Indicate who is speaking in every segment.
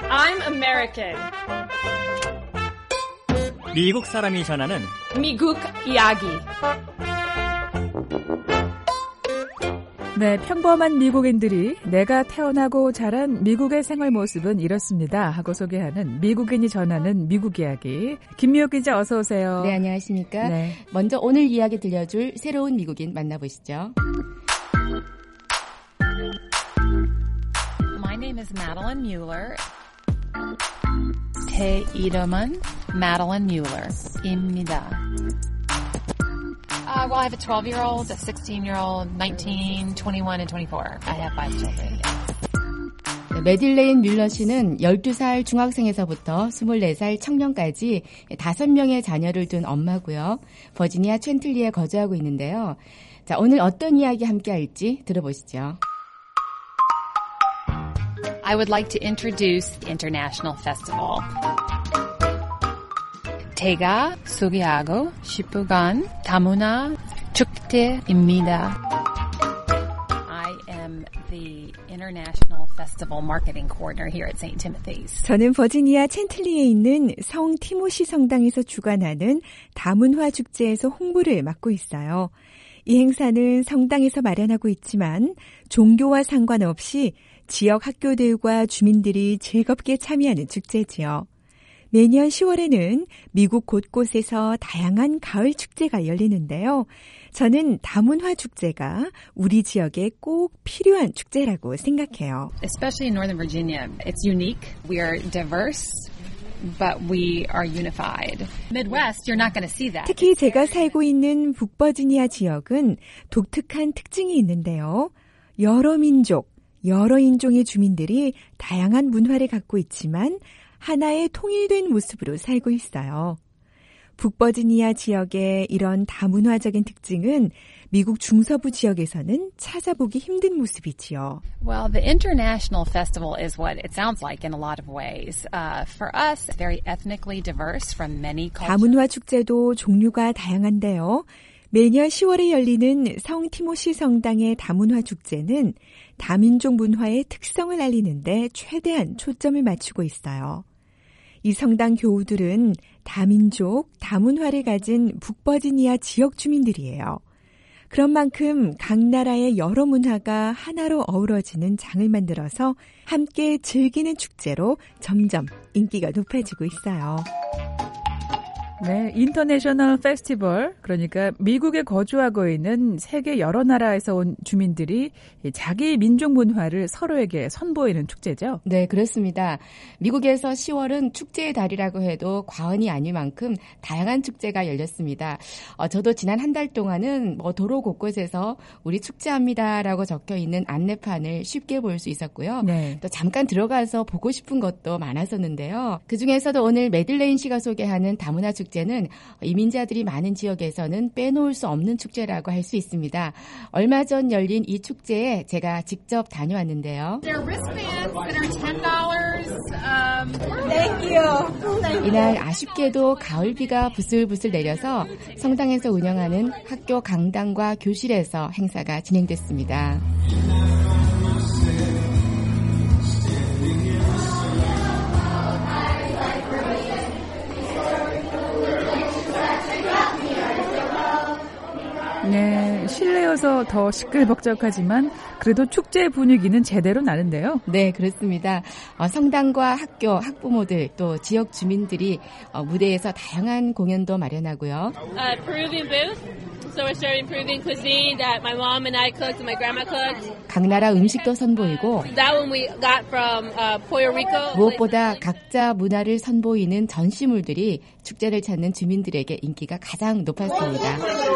Speaker 1: I'm American.
Speaker 2: 미국 사람이 전하는
Speaker 1: 미국 이야기.
Speaker 3: 네, 평범한 미국인들이 내가 태어나고 자란 미국의 생활 모습은 이렇습니다 하고 소개하는 미국인이 전하는 미국 이야기. 김미옥 기자 어서 오세요.
Speaker 4: 네, 안녕하십니까.
Speaker 3: 네.
Speaker 4: 먼저 오늘 이야기 들려줄 새로운 미국인 만나보시죠.
Speaker 5: My name is Madeline Mueller. 제 이름은 Madeline Mueller입니다. Well, I have a 12-year-old, a 16-year-old, 19, 21, and 24. I have 5 children.
Speaker 4: 네, 메딜레인 뮬러 씨는 12살 중학생에서부터 24살 청년까지 5명의 자녀를 둔 엄마고요. 버지니아 챈틀리에 거주하고 있는데요. 자, 오늘 어떤 이야기 함께 할지 들어보시죠.
Speaker 5: I would like to introduce the International Festival. 제가 소개하고 싶은 건 다문화 축제입니다. I am the International Festival Marketing Coordinator here at St. Timothy's.
Speaker 3: 저는 버지니아 챈틀리에 있는 성 티모시 성당에서 주관하는 다문화 축제에서 홍보를 맡고 있어요. 이 행사는 성당에서 마련하고 있지만 종교와 상관없이 지역 학교들과 주민들이 즐겁게 참여하는 축제지요. 매년 10월에는 미국 곳곳에서 다양한 가을 축제가 열리는데요. 저는 다문화 축제가 우리 지역에 꼭 필요한 축제라고 생각해요.
Speaker 5: Especially in Northern Virginia, it's unique. We are diverse, but we are unified. Midwest, you're not going to see that.
Speaker 3: 특히 제가 살고 있는 북버지니아 지역은 독특한 특징이 있는데요. 여러 민족, 여러 인종의 주민들이 다양한 문화를 갖고 있지만 하나의 통일된 모습으로 살고 있어요. 북버지니아 지역의 이런 다문화적인 특징은 미국 중서부 지역에서는 찾아보기 힘든 모습이지요.
Speaker 5: Well, the International Festival is what it sounds like in a lot of ways. For us, very ethnically diverse from many cultures.
Speaker 3: 다문화 축제도 종류가 다양한데요. 매년 10월에 열리는 성 티모시 성당의 다문화 축제는 다민족 문화의 특성을 알리는데 최대한 초점을 맞추고 있어요. 이 성당 교우들은 다민족, 다문화를 가진 북버지니아 지역 주민들이에요. 그런 만큼 각 나라의 여러 문화가 하나로 어우러지는 장을 만들어서 함께 즐기는 축제로 점점 인기가 높아지고 있어요. 네, 인터내셔널 페스티벌, 그러니까 미국에 거주하고 있는 세계 여러 나라에서 온 주민들이 자기 민족 문화를 서로에게 선보이는 축제죠.
Speaker 4: 네, 그렇습니다. 미국에서 10월은 축제의 달이라고 해도 과언이 아닐 만큼 다양한 축제가 열렸습니다. 저도 지난 한 달 동안은 도로 곳곳에서 우리 축제합니다라고 적혀있는 안내판을 쉽게 볼 수 있었고요.
Speaker 3: 네.
Speaker 4: 또 잠깐 들어가서 보고 싶은 것도 많았었는데요. 그중에서도 오늘 메들레인 씨가 소개하는 다문화 축제는 이민자들이 많은 지역에서는 빼놓을 수 없는 축제라고 할 수 있습니다. 얼마 전 열린 이 축제에 제가 직접 다녀왔는데요. 이날 아쉽게도 가을비가 부슬부슬 내려서 성당에서 운영하는 학교 강당과 교실에서 행사가 진행됐습니다.
Speaker 3: 네, 실내여서 더 시끌벅적하지만 그래도 축제 분위기는 제대로 나는데요.
Speaker 4: 네, 그렇습니다. 성당과 학교, 학부모들 또 지역 주민들이 무대에서 다양한 공연도 마련하고요.
Speaker 1: Peruvian booth. So we're serving Peruvian cuisine that my mom and I cooked and my grandma cooked.
Speaker 4: 각 나라 음식도 선보이고
Speaker 1: That one we got from Puerto Rico.
Speaker 4: 무엇보다 각자 문화를 선보이는 전시물들이 축제를 찾는 주민들에게 인기가 가장 높았습니다.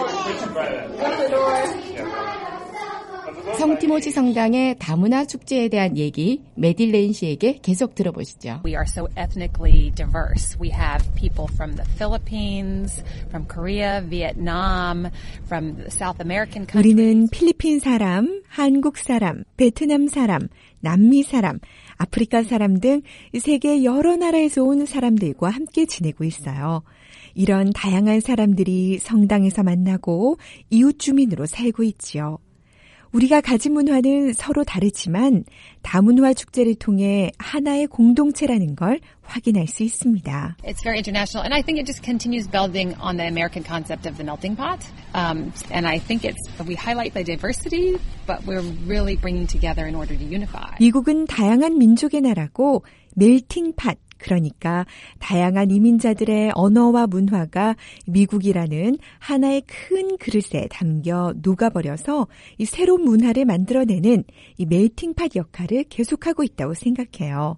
Speaker 4: 성티모시 성당의 다문화 축제에 대한 얘기 메딜레인 씨에게 계속 들어보시죠.
Speaker 5: We are so ethnically diverse. We have people from the Philippines, from Korea, Vietnam, from the South American countries.
Speaker 3: 우리는 필리핀 사람, 한국 사람, 베트남 사람, 남미 사람, 아프리카 사람 등 세계 여러 나라에서 온 사람들과 함께 지내고 있어요. 이런 다양한 사람들이 성당에서 만나고 이웃 주민으로 살고 있지요. 우리가 가진 문화는 서로 다르지만 다문화 축제를 통해 하나의 공동체라는 걸 확인할 수 있습니다.
Speaker 5: It's very international, and I think it just continues building on the American concept of the melting pot. And I think we highlight the diversity, but we're really bringing together in order to unify.
Speaker 3: 미국은 다양한 민족의 나라고 멜팅 팟, 그러니까 다양한 이민자들의 언어와 문화가 미국이라는 하나의 큰 그릇에 담겨 녹아버려서 이 새로운 문화를 만들어내는 이 멜팅 팟 역할을 계속하고 있다고 생각해요.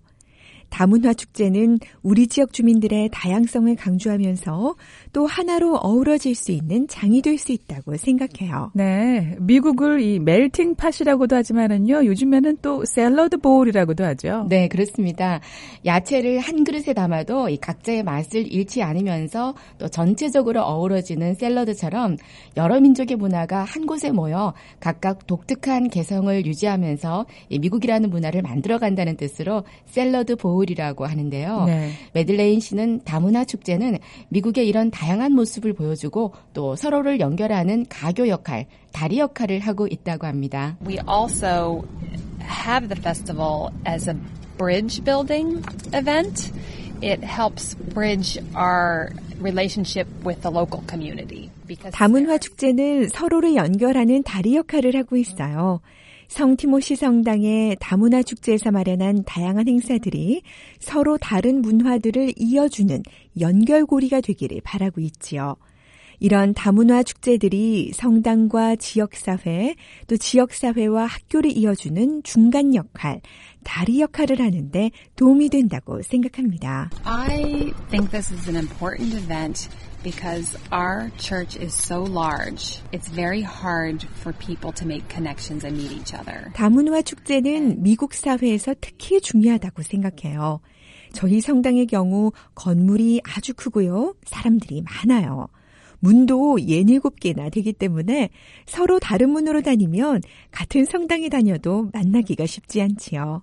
Speaker 3: 다문화 축제는 우리 지역 주민들의 다양성을 강조하면서 또 하나로 어우러질 수 있는 장이 될 수 있다고 생각해요.
Speaker 6: 네, 미국을 이 멜팅 팟이라고도 하지만은요, 요즘에는 또 샐러드 보울이라고도 하죠.
Speaker 4: 네, 그렇습니다. 야채를 한 그릇에 담아도 이 각자의 맛을 잃지 않으면서 또 전체적으로 어우러지는 샐러드처럼 여러 민족의 문화가 한 곳에 모여 각각 독특한 개성을 유지하면서 이 미국이라는 문화를 만들어간다는 뜻으로 샐러드 보울이라고 하는데요.
Speaker 6: 네.
Speaker 4: 메들레인 씨는 다문화 축제는 미국의 이런 다양한 모습을 보여주고 또 서로를 연결하는 가교 역할, 다리 역할을 하고 있다고 합니다.
Speaker 5: We also have the festival as a bridge building event. It helps bridge our relationship with the local community.
Speaker 3: 다문화 축제는 서로를 연결하는 다리 역할을 하고 있어요. 성티모시 성당의 다문화 축제에서 마련한 다양한 행사들이 서로 다른 문화들을 이어주는 연결고리가 되기를 바라고 있지요. 이런 다문화 축제들이 성당과 지역사회, 또 지역사회와 학교를 이어주는 중간 역할, 다리 역할을 하는데 도움이 된다고 생각합니다.
Speaker 5: I think this is an important event because our church is so large. It's very hard for people to make connections and meet each other.
Speaker 3: 다문화 축제는 미국 사회에서 특히 중요하다고 생각해요. 저희 성당의 경우 건물이 아주 크고요. 사람들이 많아요. 문도 67개나 되기 때문에 서로 다른 문으로 다니면 같은 성당에 다녀도 만나기가 쉽지 않지요.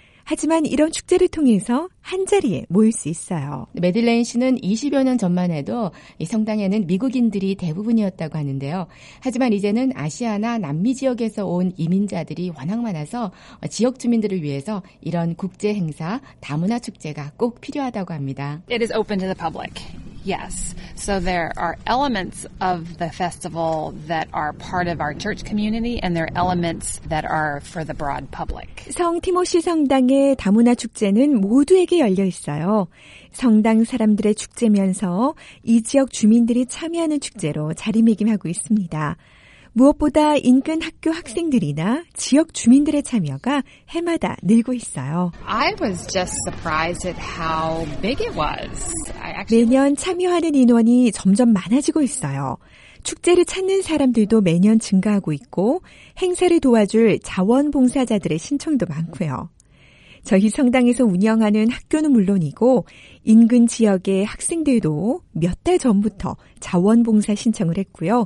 Speaker 3: 하지만 이런 축제를 통해서 한자리에 모일 수 있어요.
Speaker 4: 메들레인 씨는 20여 년 전만 해도 이 성당에는 미국인들이 대부분이었다고 하는데요. 하지만 이제는 아시아나 남미 지역에서 온 이민자들이 워낙 많아서 지역 주민들을 위해서 이런 국제 행사, 다문화 축제가 꼭 필요하다고 합니다.
Speaker 5: It is open to the public. Yes. So there are elements of the festival that are part of our church community and there are elements that are for the broad public.
Speaker 3: 성 티모시 성당의 다문화 축제는 모두에게 열려 있어요. 성당 사람들의 축제면서 이 지역 주민들이 참여하는 축제로 자리매김하고 있습니다. 무엇보다 인근 학교 학생들이나 지역 주민들의 참여가 해마다 늘고 있어요.
Speaker 5: I was just surprised at how big it was.
Speaker 3: 매년 참여하는 인원이 점점 많아지고 있어요. 축제를 찾는 사람들도 매년 증가하고 있고 행사를 도와줄 자원봉사자들의 신청도 많고요. 저희 성당에서 운영하는 학교는 물론이고 인근 지역의 학생들도 몇 달 전부터 자원봉사 신청을 했고요.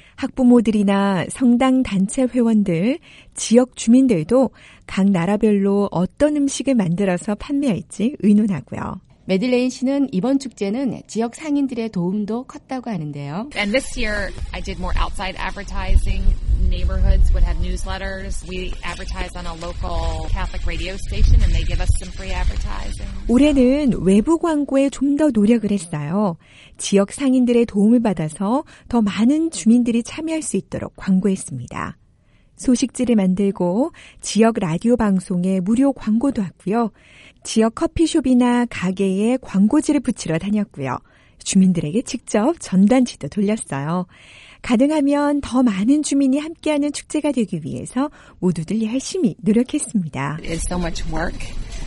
Speaker 3: 학부모들이나 성당 단체 회원들, 지역 주민들도 각 나라별로 어떤 음식을 만들어서 판매할지 의논하고요.
Speaker 4: 메들레인 씨는 이번 축제는 지역 상인들의 도움도 컸다고 하는데요.
Speaker 5: And this year I did more outside advertising. Neighborhoods would have newsletters. We advertise on a local Catholic radio station and they give us some free advertising.
Speaker 3: 올해는 외부 광고에 좀 더 노력을 했어요. 지역 상인들의 도움을 받아서 더 많은 주민들이 참여할 수 있도록 광고했습니다. 소식지를 만들고 지역 라디오 방송에 무료 광고도 하고요. 지역 커피숍이나 가게에 광고지를 붙이러 다녔고요. 주민들에게 직접 전단지도 돌렸어요. 가능하면 더 많은 주민이 함께하는 축제가 되기 위해서 모두들 열심히 노력했습니다.
Speaker 5: It is so much work.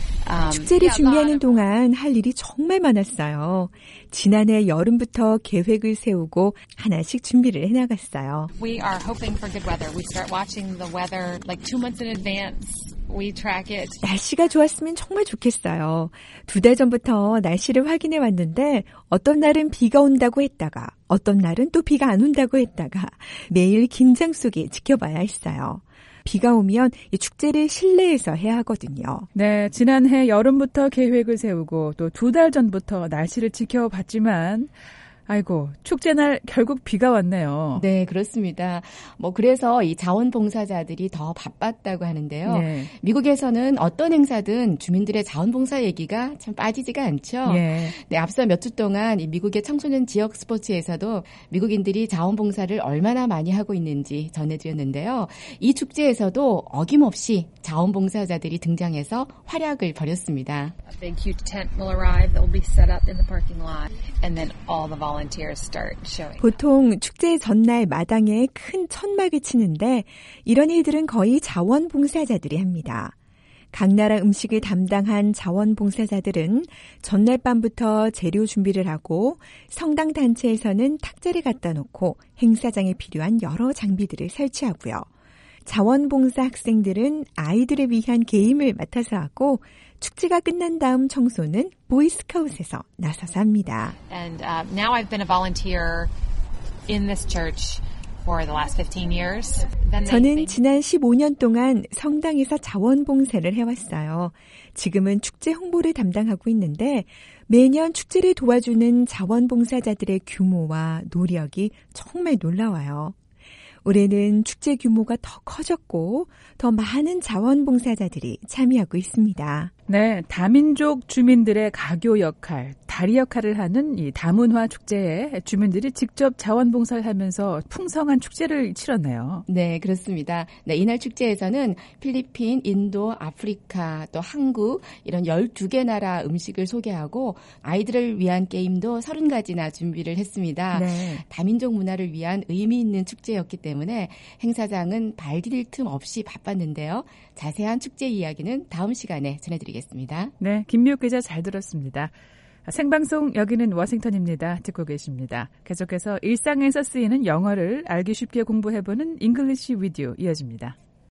Speaker 3: 축제를 준비하는 동안 할 일이 정말 많았어요. 지난해 여름부터 계획을 세우고 하나씩 준비를 해나갔어요.
Speaker 5: We are hoping for good weather. We start watching the weather like 2 months in advance. We track it.
Speaker 3: 날씨가 좋았으면 정말 좋겠어요. 2달 전부터 날씨를 확인해 왔는데 어떤 날은 비가 온다고 했다가 어떤 날은 또 비가 안 온다고 했다가 매일 긴장 속에 지켜봐야 했어요. 비가 오면 이 축제를 실내에서 해야 하거든요.
Speaker 6: 네, 지난해 여름부터 계획을 세우고 또 2달 전부터 날씨를 지켜봤지만 아이고, 축제날 결국 비가 왔네요.
Speaker 4: 네, 그렇습니다. 그래서 이 자원봉사자들이 더 바빴다고 하는데요.
Speaker 6: 예.
Speaker 4: 미국에서는 어떤 행사든 주민들의 자원봉사 얘기가 참 빠지지가 않죠.
Speaker 6: 예.
Speaker 4: 네, 앞서 몇 주 동안 이 미국의 청소년 지역 스포츠에서도 미국인들이 자원봉사를 얼마나 많이 하고 있는지 전해드렸는데요. 이 축제에서도 어김없이 자원봉사자들이 등장해서 활약을 벌였습니다.
Speaker 5: A big huge tent will arrive that will be set up in the parking lot and then all the volunteers start showing.
Speaker 3: 보통 축제 전날 마당에 큰 천막을 치는데 이런 일들은 거의 자원봉사자들이 합니다. 각 나라 음식을 담당한 자원봉사자들은 전날 밤부터 재료 준비를 하고 성당 단체에서는 탁자를 갖다 놓고 행사장에 필요한 여러 장비들을 설치하고요. 자원봉사 학생들은 아이들을 위한 게임을 맡아서 하고 축제가 끝난 다음 청소는 보이스카웃에서 나서서 합니다.
Speaker 5: And now I've been a volunteer in this church for the last 15 years.
Speaker 3: 저는 지난 15년 동안 성당에서 자원봉사를 해왔어요. 지금은 축제 홍보를 담당하고 있는데 매년 축제를 도와주는 자원봉사자들의 규모와 노력이 정말 놀라워요. 올해는 축제 규모가 더 커졌고 더 많은 자원봉사자들이 참여하고 있습니다.
Speaker 6: 네, 다민족 주민들의 가교 역할, 다리 역할을 하는 이 다문화 축제에 주민들이 직접 자원봉사를 하면서 풍성한 축제를 치렀네요.
Speaker 4: 네, 그렇습니다. 네, 이날 축제에서는 필리핀, 인도, 아프리카, 또 한국 이런 12개 나라 음식을 소개하고 아이들을 위한 게임도 30가지나 준비를 했습니다.
Speaker 3: 네.
Speaker 4: 다민족 문화를 위한 의미 있는 축제였기 때문에 행사장은 발 디딜 틈 없이 바빴는데요. 자세한 축제 이야기는 다음 시간에 전해드리겠습니다.
Speaker 6: 네, 김미옥 기자 잘 들었습니다. 생방송 여기는 워싱턴입니다. 듣고 계십니다. 계속해서 일상에서 쓰이는 영어를 알기 쉽게 공부해보는 잉글리시 위디오 이어집니다.